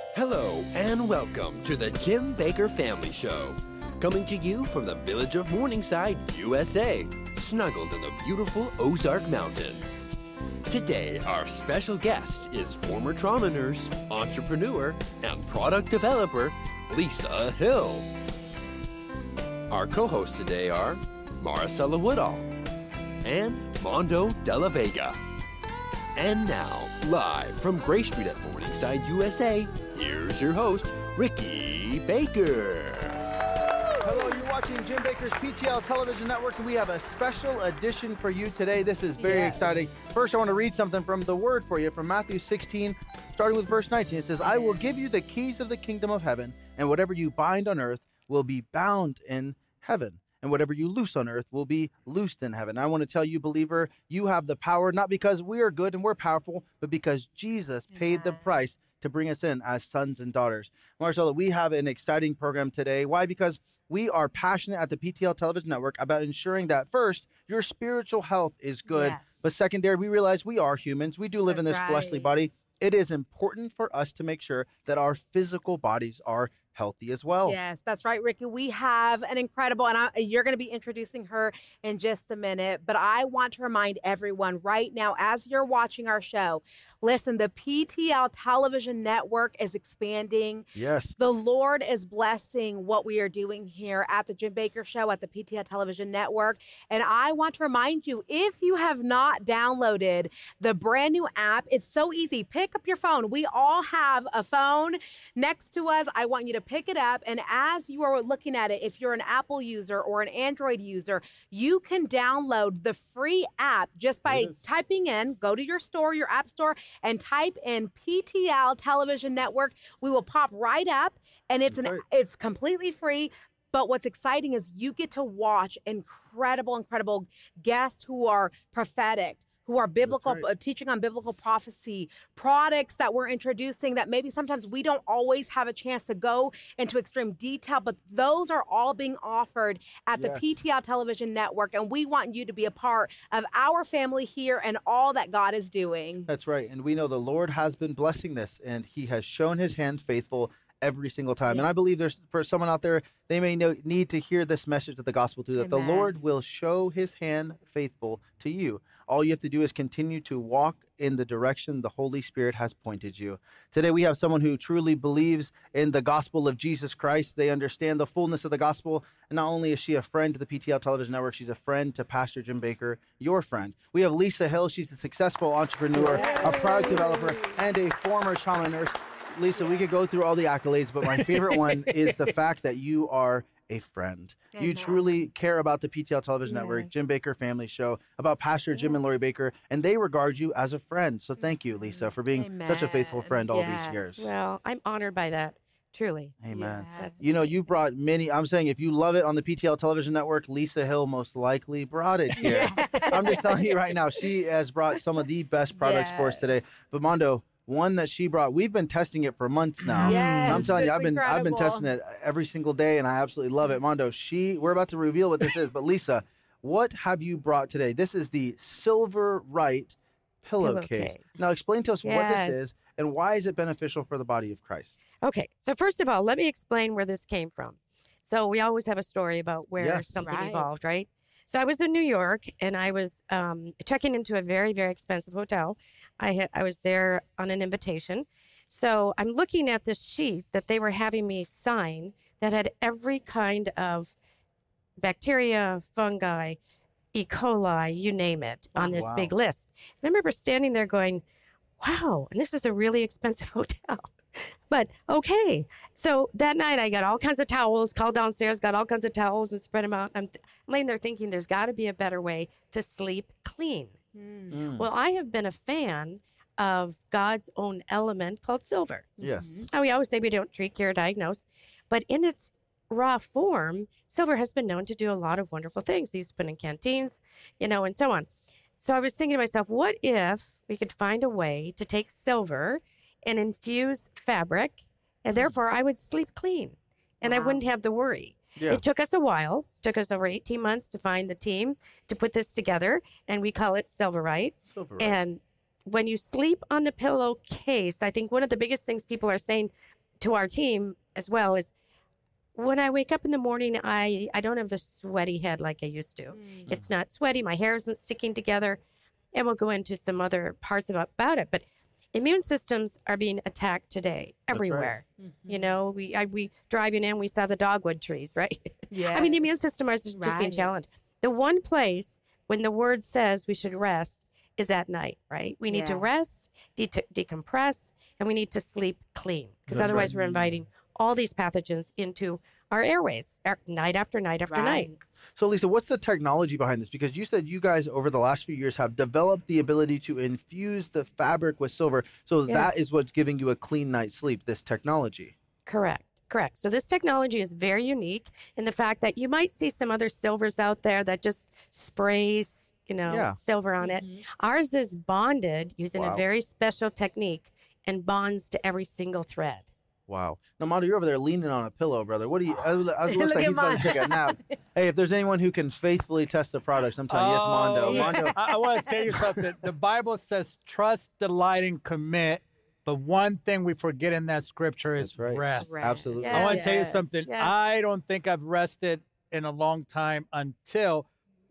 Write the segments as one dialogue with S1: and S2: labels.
S1: Hello and welcome to the Jim Baker Family Show. Coming to you from the village of Morningside, USA, snuggled in the beautiful Ozark Mountains. Today, our special guest is former trauma nurse, entrepreneur, and product developer, Lisa Hill. Our co-hosts today are Maricela Woodall and Mondo Della Vega. And now, live from Gray Street at Morningside, USA, here's your host, Ricky Baker.
S2: Hello, you're watching Jim Baker's PTL Television Network, and we have a special edition for you today. This is very exciting. First, I want to read something from the Word for you from Matthew 16, starting with verse 19. It says, I will give you the keys of the kingdom of heaven, and whatever you bind on earth will be bound in heaven, and whatever you loose on earth will be loosed in heaven. I want to tell you, believer, you have the power, not because we are good and we're powerful, but because Jesus paid the price to bring us in as sons and daughters. Marcella, we have an exciting program today. Why? Because we are passionate at the PTL Television Network about ensuring that, first, your spiritual health is good, but secondary, we realize we are humans. We do live in this fleshly body. It is important for us to make sure that our physical bodies are healthy as well.
S3: Yes, that's right, Ricky. We have an incredible, and you're going to be introducing her in just a minute, but I want to remind everyone right now, as you're watching our show, listen, the PTL Television Network is expanding.
S2: Yes.
S3: The Lord is blessing what we are doing here at the Jim Baker Show at the PTL Television Network. And I want to remind you, if you have not downloaded the brand new app, it's so easy. Pick up your phone. We all have a phone next to us. I want you to pick it up, and as you are looking at it, if you're an Apple user or an Android user, you can download the free app just by typing in, go to your store, your app store, and type in PTL Television Network. We will pop right up, and it's completely free. But what's exciting is you get to watch incredible guests who are prophetic, who are biblical, teaching on biblical prophecy, products that we're introducing that maybe sometimes we don't always have a chance to go into extreme detail, but those are all being offered at the PTL Television Network, and we want you to be a part of our family here and all that God is doing.
S2: That's right, and we know the Lord has been blessing this, and he has shown his hand faithful every single time. And I believe there's, for someone out there, they may need to hear this message of the gospel too, that the Lord will show his hand faithful to you. All you have to do is continue to walk in the direction the Holy Spirit has pointed you. Today we have someone who truly believes in the gospel of Jesus Christ. They understand the fullness of the gospel. And not only is she a friend to the PTL Television Network, she's a friend to Pastor Jim Baker, your friend. We have Lisa Hill. She's a successful entrepreneur, a product developer, and a former trauma nurse. Lisa, we could go through all the accolades, but my favorite one is the fact that you are a friend. Amen. You truly care about the PTL Television Network, Jim Baker Family Show, about Pastor Jim and Lori Baker, and they regard you as a friend. So thank you, Lisa, for being such a faithful friend all these years.
S4: Well, I'm honored by that. Truly.
S2: Amen. You know, you've brought many, I'm saying if you love it on the PTL Television Network, Lisa Hill most likely brought it here. I'm just telling you right now, she has brought some of the best products for us today. But Mondo, one that she brought, we've been testing it for months now.
S3: Yes,
S2: I'm telling you, I've
S3: incredible.
S2: been testing it every single day, and I absolutely love it. Mondo, we're about to reveal what this is, but Lisa, what have you brought today? This is the Silver Right pillowcase. Now, explain to us what this is and why is it beneficial for the body of Christ?
S4: Okay, so first of all, let me explain where this came from. So we always have a story about where something evolved, right? So I was in New York, and I was checking into a very, very expensive hotel. I was there on an invitation. So I'm looking at this sheet that they were having me sign that had every kind of bacteria, fungi, E. coli, you name it, on this big list. And I remember standing there going, wow, and this is a really expensive hotel. But okay. So that night I got all kinds of towels, called downstairs, got all kinds of towels and spread them out. I'm laying there thinking there's got to be a better way to sleep clean. Well, I have been a fan of God's own element called silver.
S2: Yes.
S4: Now, we always say we don't treat, cure, diagnose, but in its raw form, silver has been known to do a lot of wonderful things. They used to put in canteens, and so on. So I was thinking to myself, what if we could find a way to take silver and infuse fabric, and therefore I would sleep clean, and I wouldn't have the worry. Yeah. It took us a while. It took us over 18 months to find the team to put this together, and we call it Silver Right. And when you sleep on the pillowcase, I think one of the biggest things people are saying to our team as well is, when I wake up in the morning, I don't have a sweaty head like I used to. It's not sweaty. My hair isn't sticking together. And we'll go into some other parts about it. But immune systems are being attacked today everywhere. Right. You know, we driving in, we saw the dogwood trees, right? Yeah. I mean, the immune system is just being challenged. The one place when the word says we should rest is at night, right? We need to rest, decompress, and we need to sleep clean, because otherwise we're inviting all these pathogens into our airways night after night after night.
S2: So, Lisa, what's the technology behind this? Because you said you guys over the last few years have developed the ability to infuse the fabric with silver. So that is what's giving you a clean night's sleep, this technology.
S4: Correct. So this technology is very unique in the fact that you might see some other silvers out there that just sprays, silver on it. Ours is bonded using a very special technique and bonds to every single thread.
S2: Wow. Now, Mondo, you're over there leaning on a pillow, brother. What do you... I was looks like he's about to take a nap. Hey, if there's anyone who can faithfully test the product, I'm telling you, it's Mondo.
S5: Yeah.
S2: Mondo.
S5: I want to tell you something. The Bible says trust, delight, and commit. But one thing we forget in that scripture is rest.
S2: Absolutely.
S5: I want to tell you something. Yes. I don't think I've rested in a long time until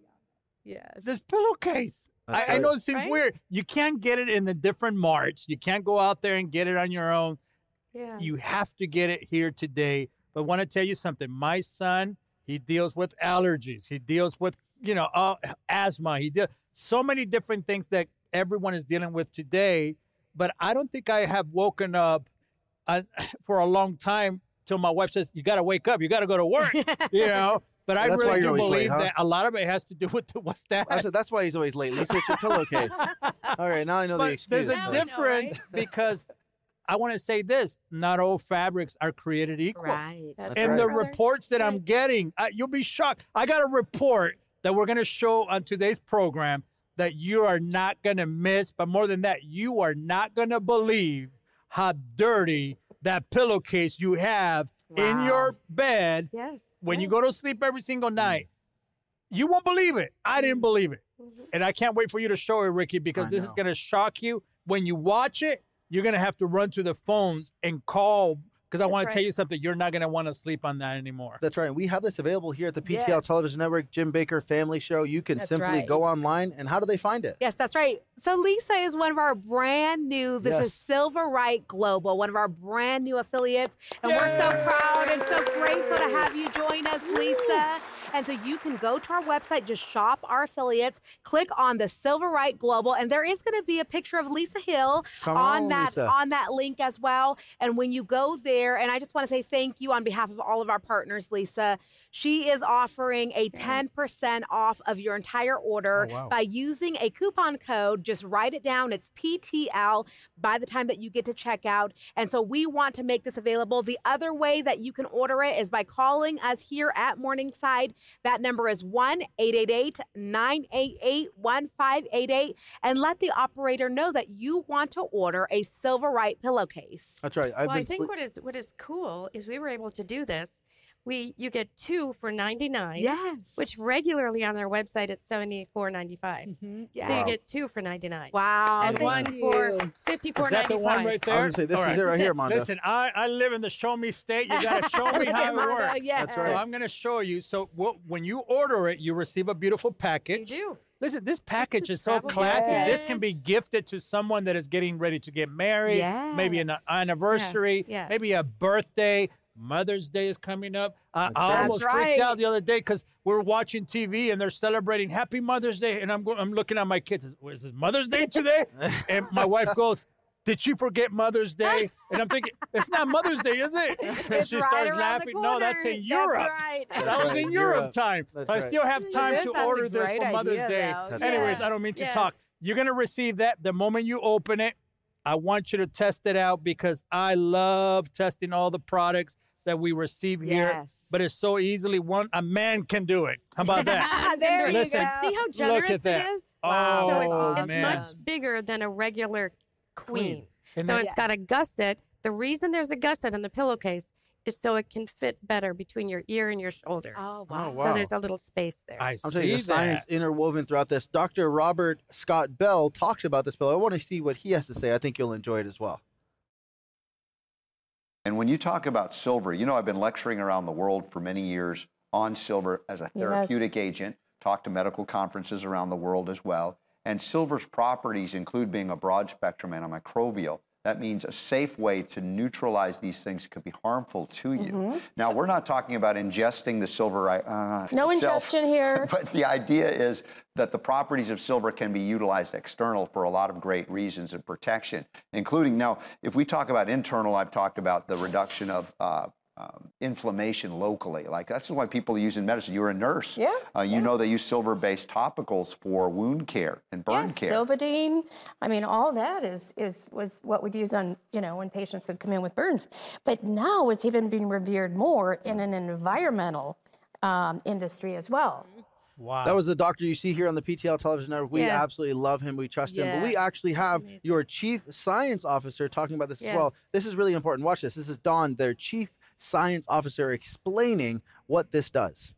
S5: this pillowcase. I know it seems weird. You can't get it in the different marts. You can't go out there and get it on your own. Yeah. You have to get it here today. But I want to tell you something. My son, he deals with allergies. He deals with, asthma. He deals so many different things that everyone is dealing with today. But I don't think I have woken up for a long time till my wife says, you got to wake up. You got to go to work, But I really do believe that a lot of it has to do with what's that?
S2: I said, that's why he's always late. Lisa, it's your pillowcase. All right, now I know the excuse.
S5: There's a difference because I want to say this. Not all fabrics are created equal.
S3: Right.
S5: And the reports that I'm getting, you'll be shocked. I got a report that we're going to show on today's program that you are not going to miss. But more than that, you are not going to believe how dirty that pillowcase you have in your bed when you go to sleep every single night. You won't believe it. I didn't believe it. And I can't wait for you to show it, Ricky, because this is going to shock you. When you watch it, you're going to have to run to the phones and call, because I want to tell you something. You're not going to want to sleep on that anymore.
S2: That's right. We have this available here at the PTL Television Network, Jim Bakker Family Show. You can simply go online. And how do they find it?
S3: Yes, that's right. So Lisa is one of our brand new, this is Silverite Global, one of our brand new affiliates. And we're so proud and so grateful to have you join us, Lisa. And so you can go to our website, just shop our affiliates, click on the Silverite Global, and there is going to be a picture of Lisa Hill on that link as well. And when you go there, and I just want to say thank you on behalf of all of our partners, Lisa. She is offering a 10% off of your entire order by using a coupon code. Just write it down. It's PTL by the time that you get to checkout. And so we want to make this available. The other way that you can order it is by calling us here at Morningside. That number is 1-888-988-1588. And let the operator know that you want to order a Silverite pillowcase.
S2: That's right.
S4: I think what is cool is we were able to do this. You get 2 for $99.
S3: Yes.
S4: Which regularly on their website it's $74.95. Yes. So you get 2 for $99.
S3: Wow.
S4: And 1 for $54.95.
S5: Is that the one right there?
S2: I was going to say, this is it right here, Mondo.
S5: Listen, I live in the show me state. You got to show me how it works.
S3: Yes.
S2: That's right.
S5: So I'm going to show you. So when you order it, you receive a beautiful package.
S4: You do.
S5: Listen, this package is so classy.
S4: Package.
S5: This can be gifted to someone that is getting ready to get married, maybe an anniversary, maybe a birthday. Mother's Day is coming up. I almost freaked out the other day because we're watching TV and they're celebrating Happy Mother's Day. And I'm looking at my kids. Is it Mother's Day today? And my wife goes, did she forget Mother's Day? And I'm thinking, it's not Mother's Day, is it? And she starts laughing. No, that's in Europe. That was in Europe time. So I still have time to order this for Mother's Day. Anyways, I don't mean to talk. You're going to receive that the moment you open it. I want you to test it out because I love testing all the products that we receive here, but it's so easily a man can do it. How about that?
S3: There
S5: Listen,
S3: you go.
S4: See how generous it is?
S5: Wow.
S4: So it's
S5: man.
S4: much bigger than a regular queen. So it's got a gusset. The reason there's a gusset in the pillowcase is so it can fit better between your ear and your shoulder.
S3: Oh, wow.
S4: So there's a little space there.
S5: I
S2: I'm saying the science interwoven throughout this. Dr. Robert Scott Bell talks about this pillow. I want to see what he has to say. I think you'll enjoy it as well.
S6: And when you talk about silver, you know, I've been lecturing around the world for many years on silver as a therapeutic agent, talked to medical conferences around the world as well. And silver's properties include being a broad spectrum antimicrobial. That means a safe way to neutralize these things that could be harmful to you. Now, we're not talking about ingesting the silver
S4: no
S6: itself,
S4: ingestion here.
S6: But the idea is that the properties of silver can be utilized external for a lot of great reasons and protection, including, now, if we talk about internal, I've talked about the reduction of inflammation locally. Like, that's why people use in medicine. You're a nurse. You know they use silver-based topicals for wound care and burn care.
S4: Silvadene. I mean, all that was what we'd use on, you know, when patients would come in with burns. But now it's even being revered more in an environmental industry as well.
S5: Wow.
S2: That was the doctor you see here on the PTL Television Network. We absolutely love him. We trust him. But we actually have your chief science officer talking about this as well. This is really important. Watch this. This is Dawn, their chief science officer, explaining what this does.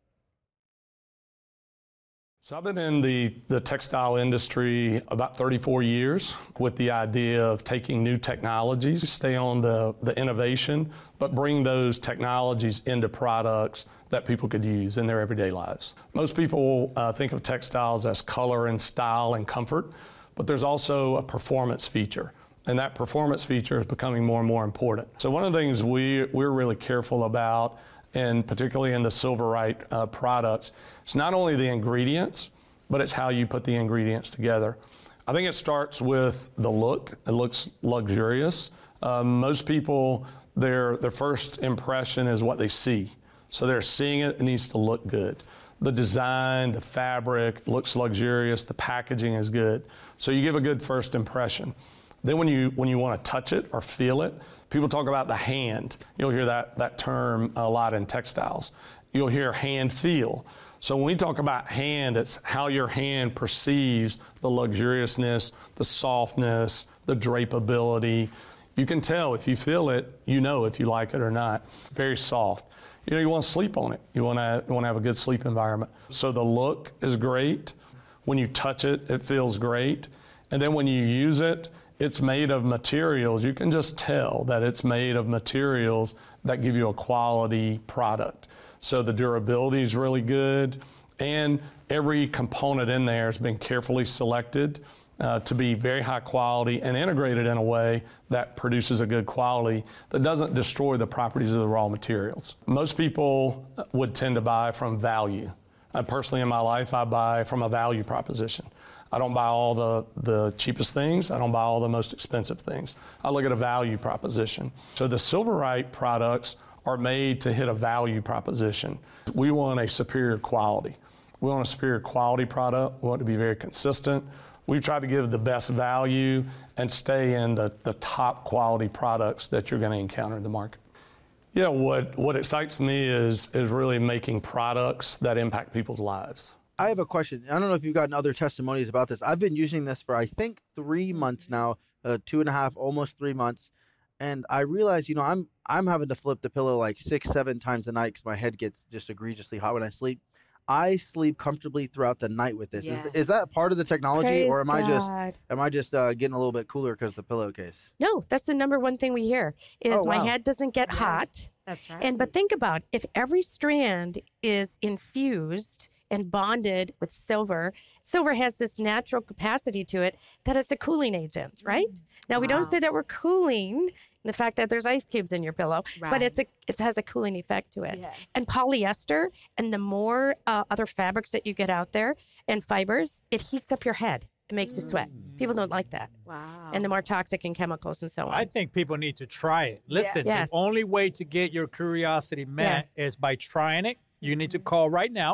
S7: So I've been in the textile industry about 34 years with the idea of taking new technologies, stay on the innovation, but bring those technologies into products that people could use in their everyday lives. Most people think of textiles as color and style and comfort, but there's also a performance feature. And that performance feature is becoming more and more important. So one of the things we're really careful about, and particularly in the Silver-Rite products, it's not only the ingredients, but it's how you put the ingredients together. I think it starts with the look. It looks luxurious. Most people, their first impression is what they see. So they're seeing it needs to look good. The design, the fabric looks luxurious, the packaging is good. So you give a good first impression. Then when you want to touch it or feel it, people talk about the hand. You'll hear that term a lot in textiles. You'll hear hand feel. So when we talk about hand, it's how your hand perceives the luxuriousness, the softness, the drapeability. You can tell if you feel it, you know if you like it or not. Very soft. You know, you want to sleep on it. You want to have a good sleep environment. So the look is great. When you touch it, it feels great. And then when you use it, it's made of materials. You can just tell that it's made of materials that give you a quality product. So the durability is really good, and every component in there has been carefully selected to be very high quality and integrated in a way that produces a good quality that doesn't destroy the properties of the raw materials. Most people would tend to buy from value. Personally, in my life, I buy from a value proposition. I don't buy all the cheapest things. I don't buy all the most expensive things. I look at a value proposition. So the Silver-Rite products are made to hit a value proposition. We want a superior quality. We want a superior quality product. We want it to be very consistent. We try to give the best value and stay in the top quality products that you're going to encounter in the market. Yeah, what excites me is really making products that impact people's lives.
S2: I have a question. I don't know if you've gotten other testimonies about this. I've been using this for, I think, 3 months now, 2.5, almost 3 months. And I realize, you know, I'm having to flip the pillow like 6-7 times a night because my head gets just egregiously hot when I sleep. I sleep comfortably throughout the night with this. Yes. Is that part of the technology,
S4: Praise
S2: or am
S4: God.
S2: I just getting a little bit cooler because of the pillowcase?
S4: No, that's the number one thing we hear is my head doesn't get hot.
S3: That's right.
S4: But think about if every strand is infused and bonded with silver. Silver has this natural capacity to it that it's a cooling agent, right? Now, we don't say that we're cooling the fact that there's ice cubes in your pillow, but it has a cooling effect to it. Yes. And polyester and the more other fabrics that you get out there and fibers, it heats up your head. It makes you sweat. People don't like that.
S3: Wow.
S4: And the more toxic and chemicals and so on.
S5: I think people need to try it. Listen, the only way to get your curiosity met is by trying it. You need to call right now,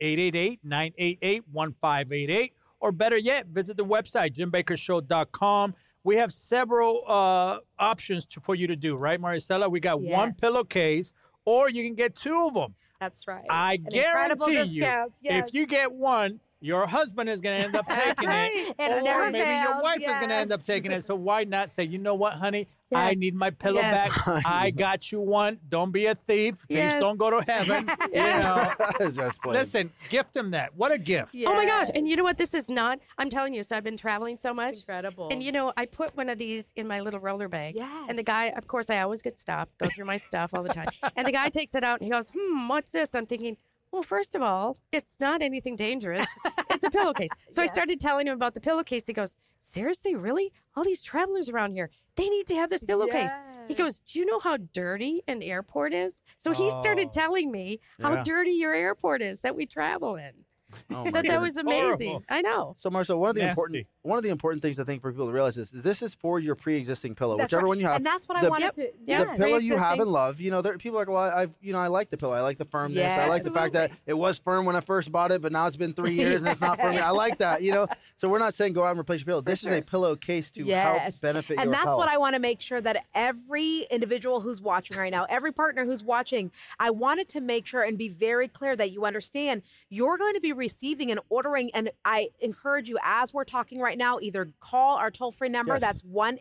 S5: 1-888-988-1588, or better yet, visit the website, JimBakkerShow.com. We have several options for you to do, right, Maricela? We got one pillowcase, or you can get 2 of them.
S3: That's right.
S5: I guarantee you, if you get one, your husband is going to end up taking it, or maybe your wife is going to end up taking it. So why not say, you know what, honey? Yes. I need my pillow back. I got you one. Don't be a thief. Thieves don't go to heaven. You know. Listen, gift him that. What a gift.
S4: Yes. Oh, my gosh. And you know what? This is not, I'm telling you, so I've been traveling so much.
S3: Incredible.
S4: And, you know, I put one of these in my little roller bag. Yes. And the guy, of course, I always get stopped, go through my stuff all the time. And the guy takes it out and he goes, what's this? I'm thinking, well, first of all, it's not anything dangerous. It's a pillowcase. So I started telling him about the pillowcase. He goes, seriously, really? All these travelers around here, they need to have this pillowcase. Yes. He goes, do you know how dirty an airport is? So he started telling me how dirty your airport is that we travel in. That was amazing. Horrible. I know.
S2: So, Marcel, one of the important things I think for people to realize is this is for your pre-existing pillow, whichever one you have.
S3: And that's what I wanted to.
S2: The pillow you have and love. You know, people are like, well, I like the pillow. I like the firmness. Yes. I like the fact that it was firm when I first bought it, but now it's been 3 years and it's not firm. I like that. You know, so we're not saying go out and replace your pillow. This is a pillowcase to help benefit your health.
S3: And that's what I want to make sure that every individual who's watching right now, every partner who's watching, I wanted to make sure and be very clear that you understand you're going to be receiving and ordering, and I encourage you, as we're talking right now, either call our toll-free number, that's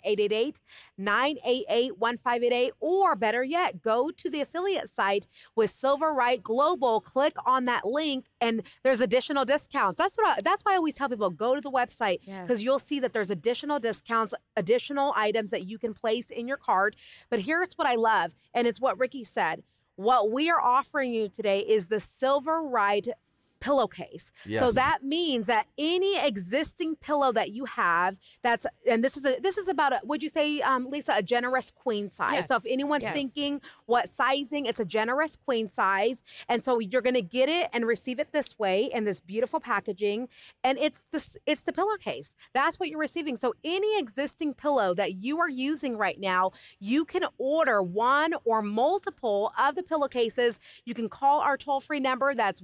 S3: 1-888-988-1588, or better yet, go to the affiliate site with Silver-Right Global, click on that link, and there's additional discounts. That's why I always tell people, go to the website, because you'll see that there's additional discounts, additional items that you can place in your cart. But here's what I love, and it's what Ricky said. What we are offering you today is the Silver-Right pillowcase. Yes. So that means that any existing pillow that you have, and this is about would you say, Lisa, a generous queen size? Yes. So if anyone's thinking what sizing, it's a generous queen size. And so you're going to get it and receive it this way in this beautiful packaging. And it's the pillowcase. That's what you're receiving. So any existing pillow that you are using right now, you can order one or multiple of the pillowcases. You can call our toll-free number. That's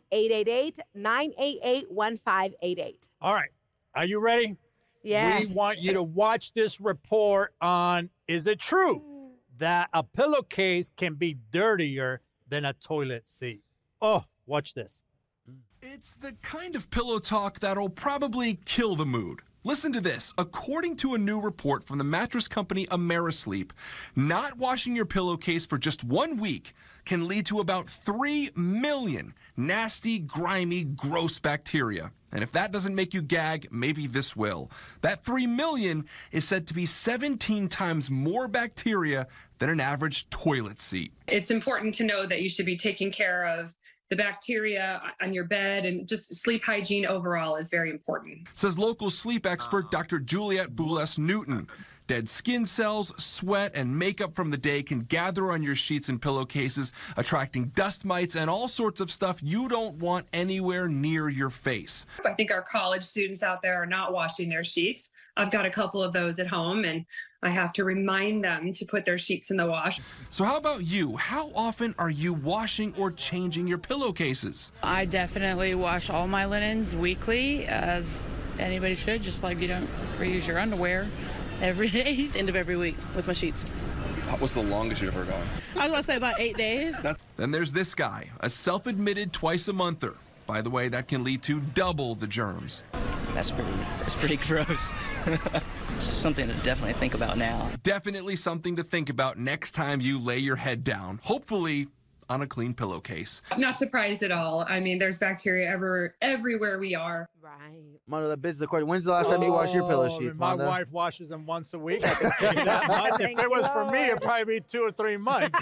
S3: 1-888-988-1588.
S5: All right. Are you ready?
S3: Yes.
S5: We want you to watch this report on, is it true that a pillowcase can be dirtier than a toilet seat? Oh, watch this.
S8: It's the kind of pillow talk that'll probably kill the mood. Listen to this. According to a new report from the mattress company Amerisleep, not washing your pillowcase for just 1 week can lead to about 3 million nasty, grimy, gross bacteria. And if that doesn't make you gag, maybe this will. That 3 million is said to be 17 times more bacteria than an average toilet seat.
S9: It's important to know that you should be taking care of the bacteria on your bed, and just sleep hygiene overall is very important.
S8: Says local sleep expert Dr. Juliette Boulez-Newton. Dead skin cells, sweat, and makeup from the day can gather on your sheets and pillowcases, attracting dust mites and all sorts of stuff you don't want anywhere near your face.
S9: I think our college students out there are not washing their sheets. I've got a couple of those at home, and I have to remind them to put their sheets in the wash.
S8: So how about you? How often are you washing or changing your pillowcases?
S10: I definitely wash all my linens weekly, as anybody should, just like you don't reuse your underwear every day.
S11: End of every week with my sheets.
S12: What's the longest you've ever gone?
S11: I was going to say about 8 days.
S8: Then there's this guy, a self-admitted twice-a-monther. By the way, that can lead to double the germs.
S13: That's pretty gross. Something to definitely think about now.
S8: Definitely something to think about next time you lay your head down. Hopefully on a clean pillowcase.
S9: I'm not surprised at all. I mean, there's bacteria everywhere we are.
S3: Right.
S2: Mondo, that begs the question. When's the last time you washed your pillow sheets,
S5: My
S2: Mondo?
S5: wife washes them once a week. I can tell you that much. If it was for me, it'd probably be 2 or 3 months.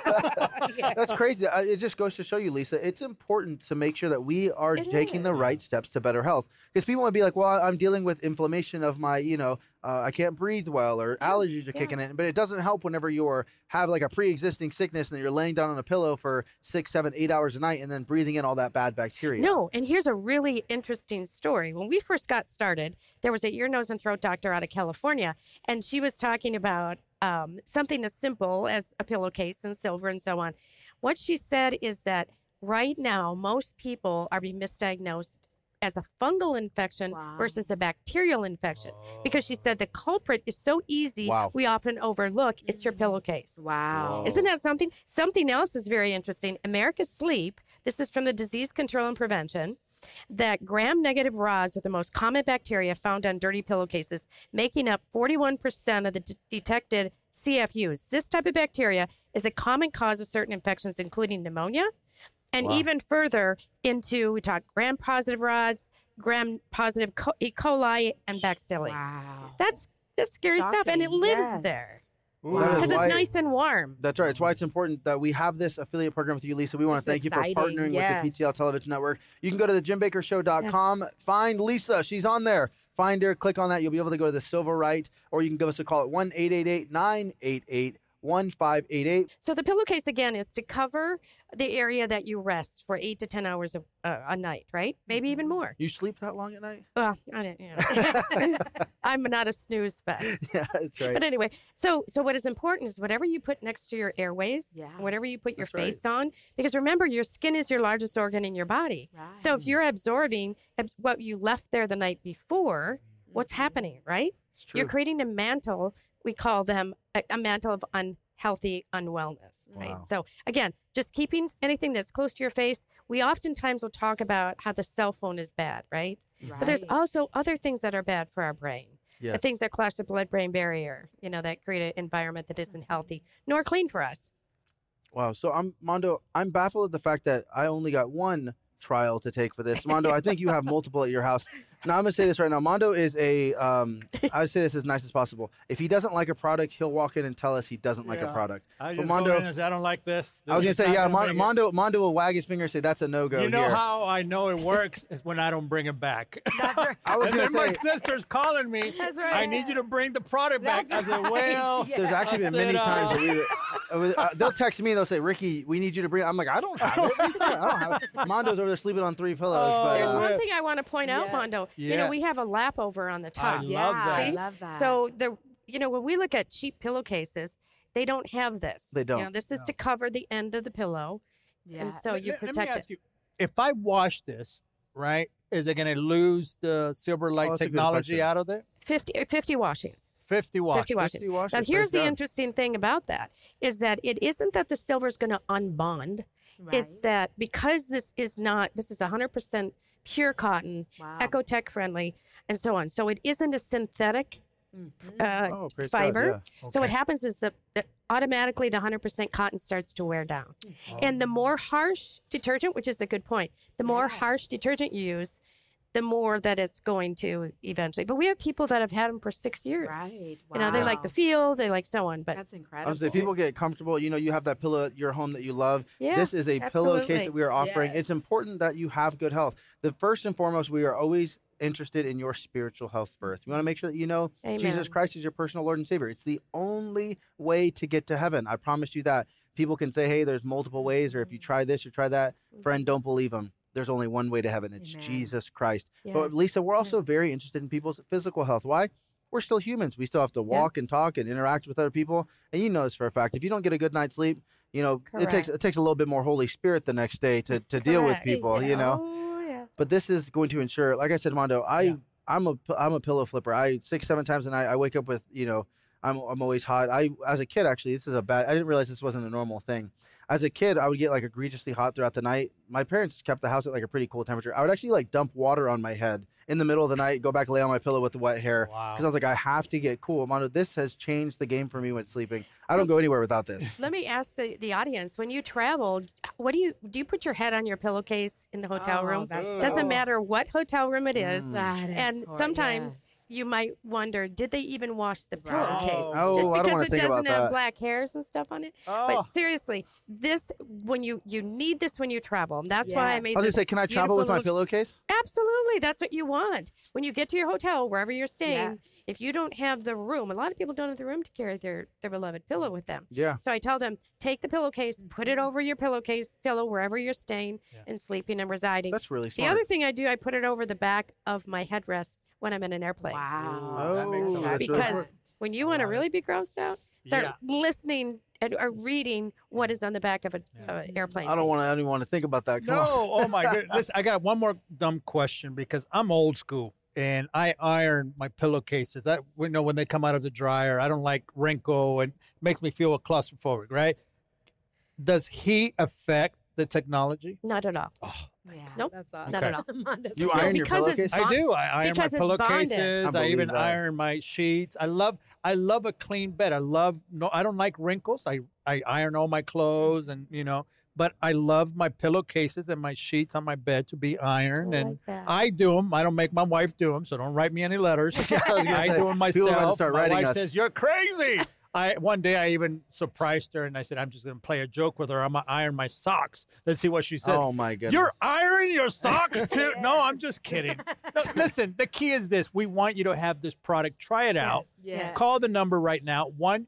S2: That's crazy. It just goes to show you, Lisa, it's important to make sure that we are taking the right steps to better health. Because people want to be like, well, I'm dealing with inflammation of my, I can't breathe well, or allergies are kicking in. But it doesn't help whenever you have like a pre-existing sickness and you're laying down on a pillow for 6, 7, 8 hours a night and then breathing in all that bad bacteria.
S4: No, and here's a really interesting story. When we first got started, there was an ear, nose, and throat doctor out of California, and she was talking about something as simple as a pillowcase and silver and so on. What she said is that right now, most people are being misdiagnosed as a fungal infection versus a bacterial infection, because she said the culprit is so easy, we often overlook it's your pillowcase.
S3: Wow.
S4: Isn't that something? Something else is very interesting. America's Sleep, this is from the Disease Control and Prevention. that gram-negative rods are the most common bacteria found on dirty pillowcases, making up 41% of the detected CFUs. This type of bacteria is a common cause of certain infections, including pneumonia, and even further into, we talk gram-positive rods, gram-positive E. coli, and bacilli.
S3: Wow.
S4: That's scary stuff, and it lives there. Because it's nice and warm.
S2: That's right. It's why it's important that we have this affiliate program with you, Lisa. We want to thank you for partnering with the PTL Television Network. You can go to thejimbakershow.com, find Lisa. She's on there. Find her, click on that. You'll be able to go to the Silver Right, or you can give us a call at 1-888-988-1588.
S4: So the pillowcase, again, is to cover the area that you rest for 8 to 10 hours a night, right? Maybe even more.
S2: You sleep that long at night?
S4: Well, I don't, I'm not a snooze fest.
S2: Yeah, that's right.
S4: But anyway, so what is important is whatever you put next to your airways, whatever you put your face on, because remember, your skin is your largest organ in your body. Right. So if you're absorbing what you left there the night before, what's happening, right? You're creating a mantle. We call them a mantle of unhealthy unwellness, right? Wow. So again, just keeping anything that's close to your face. We oftentimes will talk about how the cell phone is bad, right? But there's also other things that are bad for our brain. Yes. The things that cross the blood-brain barrier, that create an environment that isn't healthy nor clean for us.
S2: Wow. So Mondo, I'm baffled at the fact that I only got one trial to take for this. Mondo, I think you have multiple at your house. Now, I'm going to say this right now. Mondo is I would say this as nice as possible. If he doesn't like a product, he'll walk in and tell us he doesn't like a product.
S5: I just go in and say, I don't like this.
S2: I was going to say, Mondo will wag his finger and say, that's a no-go
S5: You know how I know it works is when I don't bring it back.
S3: That's right.
S2: I was going to say,
S5: my sister's calling me.
S3: That's right.
S5: I need you to bring the product back. I said, well.
S2: There's actually been many times that they'll text me, they'll say, Ricky, we need you to bring it. I'm like, I don't have it. I don't have it. Mondo's over there sleeping on 3 pillows.
S4: There's one thing I want to point out, Mondo.
S5: Yes.
S4: We have a lap over on the top.
S5: I love that.
S3: I love that.
S4: So when we look at cheap pillowcases, they don't have this.
S2: They don't.
S4: This is to cover the end of the pillow. Yeah. And so you protect
S5: Let me ask you, if I wash this, right, is it going to lose the Silver Light technology out of there?
S4: 50 washings.
S5: 50 washings.
S4: 50 washings. Now, here's the interesting thing about that is that it isn't that the silver is going to unbond. Right. It's that because this is 100% pure cotton, Ecotech friendly, and so on. So it isn't a synthetic fiber. So what happens is that automatically the 100% cotton starts to wear down. And the more harsh detergent, which is a good point, the more harsh detergent you use, the more that it's going to eventually. But we have people that have had them for 6 years.
S3: Right. Wow.
S4: They like the feel, they like so on. But
S3: that's incredible.
S2: I was saying, people get comfortable. You have that pillow at your home that you love. Yeah, this is a pillowcase that we are offering. Yes. It's important that you have good health. The first and foremost, we are always interested in your spiritual health first. We want to make sure that you know Jesus Christ is your personal Lord and Savior. It's the only way to get to heaven. I promise you that. People can say, hey, there's multiple ways, or if you try this or try that. Friend, don't believe them. There's only one way to heaven. It's Jesus Christ. Yes. But Lisa, we're also very interested in people's physical health. Why? We're still humans. We still have to walk and talk and interact with other people. And you know this for a fact. If you don't get a good night's sleep, it takes a little bit more Holy Spirit the next day to deal with people,
S4: Oh, yeah.
S2: But this is going to ensure, like I said, Mondo, I'm a pillow flipper. 6-7 times a night I wake up with, I'm always hot. As a kid, actually, I didn't realize this wasn't a normal thing. As a kid, I would get egregiously hot throughout the night. My parents kept the house at a pretty cool temperature. I would actually dump water on my head in the middle of the night, go back, lay on my pillow with the wet hair. Because I was like, I have to get cool. Mondo, this has changed the game for me when sleeping. I don't go anywhere without this.
S4: Let me ask the audience, when you traveled, what do you put your head on your pillowcase in the hotel room? Doesn't matter what hotel room it is. And sometimes you might wonder, did they even wash the pillowcase?
S2: Oh,
S4: just because
S2: it
S4: doesn't have black hairs and stuff on it. But seriously, when you need this when you travel. And that's why I made this.
S2: I was going to say, can I travel with my pillowcase?
S4: Absolutely. That's what you want. When you get to your hotel, wherever you're staying, if you don't have the room, a lot of people don't have the room to carry their beloved pillow with them.
S2: Yeah.
S4: So I tell them, take the pillowcase, put it over your pillow wherever you're staying and sleeping and residing.
S2: That's really smart.
S4: The other thing I do, I put it over the back of my headrest when I'm in an airplane.
S3: Wow.
S5: That makes sense.
S4: Because when you want to really be grossed out, start listening or reading what is on the back of an airplane.
S2: I don't want to think about that. Come on.
S5: Oh my goodness. I got one more dumb question because I'm old school and I iron my pillowcases. That when they come out of the dryer, I don't like wrinkle and it makes me feel claustrophobic, right? Does heat affect the technology?
S4: Not at all.
S3: Oh, yeah,
S4: nope.
S3: That's awesome.
S4: Not at all.
S2: You iron your pillowcase?
S5: I do. I iron my pillowcases. I even iron my sheets. I love a clean bed. I don't like wrinkles. I iron all my clothes and, but I love my pillowcases and my sheets on my bed to be ironed. And I do them. I don't make my wife do them, so don't write me any letters. I do them myself. My wife says, "You're crazy." One day I even surprised her and I said, I'm just going to play a joke with her. I'm going to iron my socks. Let's see what she says.
S2: Oh, my goodness.
S5: You're ironing your socks too? No, I'm just kidding. No, listen, the key is this. We want you to have this product. Try it out.
S3: Yes.
S5: Call the number right now,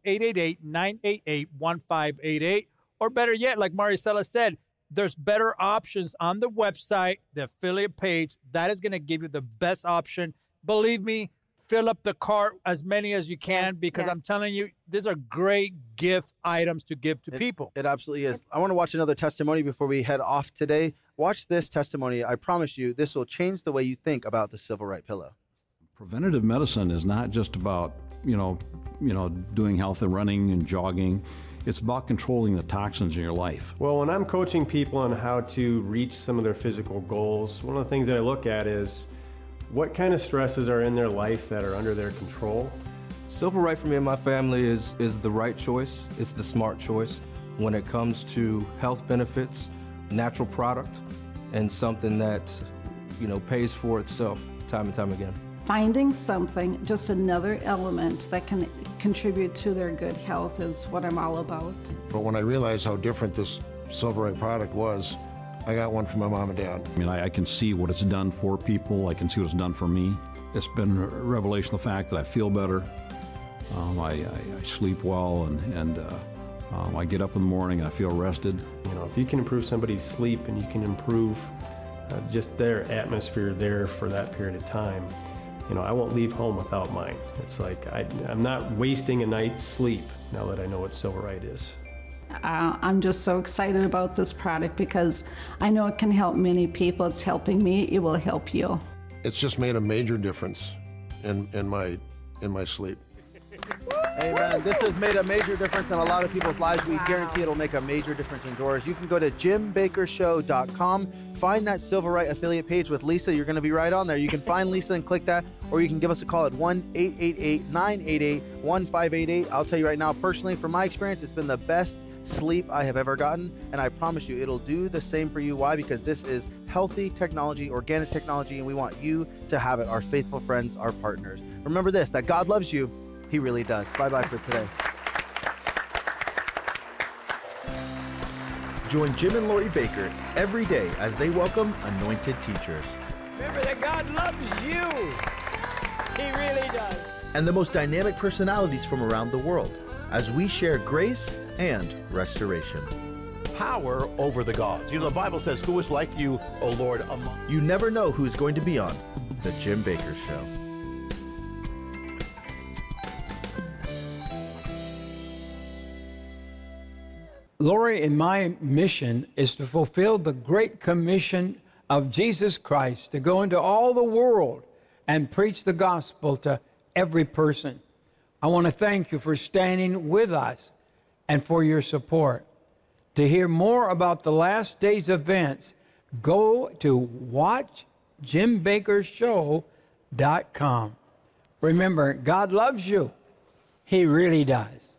S5: 1-888-988-1588. Or better yet, like Maricela said, there's better options on the website, the affiliate page. That is going to give you the best option. Believe me, fill up the cart as many as you can because I'm telling you, these are great gift items to give to people.
S2: It absolutely is. I want to watch another testimony before we head off today. Watch this testimony. I promise you, this will change the way you think about the Silverite pillow.
S14: Preventative medicine is not just about, doing health and running and jogging. It's about controlling the toxins in your life.
S15: Well, when I'm coaching people on how to reach some of their physical goals, one of the things that I look at is what kind of stresses are in their life that are under their control?
S16: Silverite for me and my family is the right choice. It's the smart choice when it comes to health benefits, natural product, and something that, pays for itself time and time again.
S17: Finding something, just another element that can contribute to their good health is what I'm all about.
S18: But when I realized how different this Silverite product was, I got one for my mom and dad.
S14: I mean, I can see what it's done for people. I can see what it's done for me. It's been a revelation, the fact that I feel better. I sleep well, and I get up in the morning and I feel rested.
S15: If you can improve somebody's sleep and you can improve just their atmosphere there for that period of time, I won't leave home without mine. It's like I'm not wasting a night's sleep now that I know what Silverite is.
S17: I'm just so excited about this product because I know it can help many people. It's helping me. It will help you.
S18: It's just made a major difference in my sleep.
S2: Amen. This has made a major difference in a lot of people's lives. We guarantee it'll make a major difference in yours. You can go to JimBakkerShow.com, find that Silverite affiliate page with Lisa. You're going to be right on there. You can find Lisa and click that, or you can give us a call at 1-888-988-1588. I'll tell you right now, personally, from my experience, it's been the best sleep I have ever gotten, and I promise you it'll do the same for you. Why? Because this is healthy technology, organic technology, and we want you to have it, our faithful friends, our partners. Remember this, that God loves you. He really does. Bye-bye for today.
S19: Join Jim and Lori Bakker every day as they welcome anointed teachers.
S20: Remember that God loves you. He really does.
S19: And the most dynamic personalities from around the world as we share grace and restoration.
S21: Power over the gods. The Bible says, who is like you, O Lord, among...
S19: You never know who's going to be on The Jim Bakker Show.
S20: Lori, and my mission is to fulfill the Great Commission of Jesus Christ, to go into all the world and preach the gospel to every person. I want to thank you for standing with us and for your support. To hear more about the last day's events, go to watchjimbakkershow.com. Remember, God loves you. He really does.